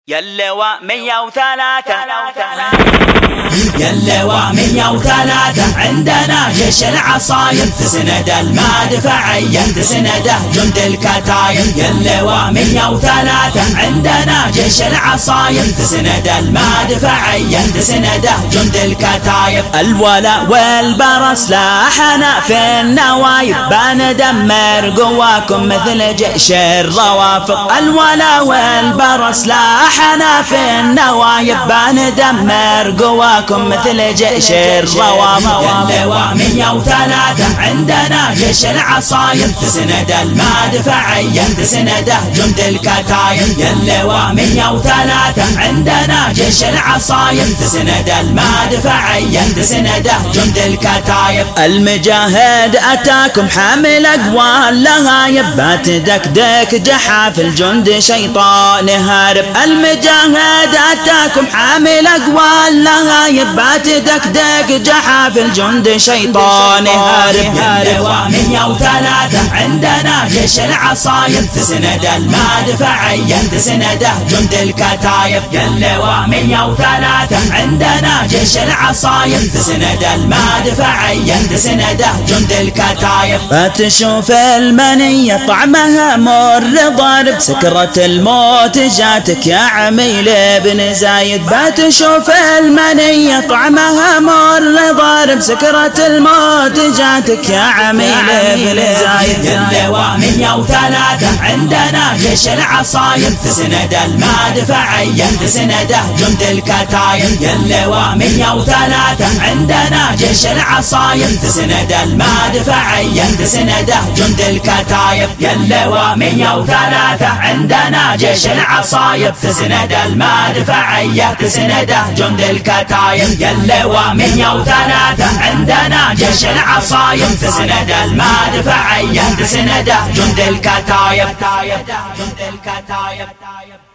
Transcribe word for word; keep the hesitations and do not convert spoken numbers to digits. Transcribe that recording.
ياللواء مية وثلاثة ياللواء مية وثلاثة عندنا جيش العصايب تسند المدفعية تسنده جند الكتايب. ياللواء مية وثلاثة عندنا جيش العصايب تسند المدفعية تسنده جند الكتايب. الولاء والبرى سلاحنا في النوايب بندمر قواكم مثل جيش الروافض. الولاء والبرى سلاحنا في النوايب بندمر قواكم مثل جيش الروافض. ياللواء مية وثلاثة عندنا جيش العصايب تسند المدفعية تسنده جند الكتايب. ياللواء مية وثلاثة عندنا جيش العصايب تسند المدفعية تسنده جند الكتايب. المجاهد أتاكم حامل أقوال لهايب باتدكدك جحاف الجند شيطان هارب. المجاهد أتاكم حامل أقوال لهايب باتدكدك جحاف الجند شيطان هارب. ياللواء مية وثلاثة عندنا جيش العصايب تسند المدفعية تسنده جند الكتايب. ياللواء مية وثلاثة عندنا جيش العصايب تسند المدفعية تسنده جند الكتايب. فتشوف المنية طعمها مر ضارب سكرة الموت جاتك يا عميل بن زايد. بتشوف المنية طعمها مر ضارب سكرة الموت جاتك يا عميل بن زايد. ياللواء مية وثلاثة عندنا جيش العصايب تسند المدفعية تسنده جند الكتايب. ياللواء مية وثلاثة عندنا جيش العصايب تسند المدفعية تسنده جند الكتايب. ياللواء مية وثلاثة عندنا جيش العصايب تسند المدفعية تسنده جند الكتايب. ياللواء مية وثلاثة عندنا جيش العصايب تسند المدفعية تسنده جند الكتايب.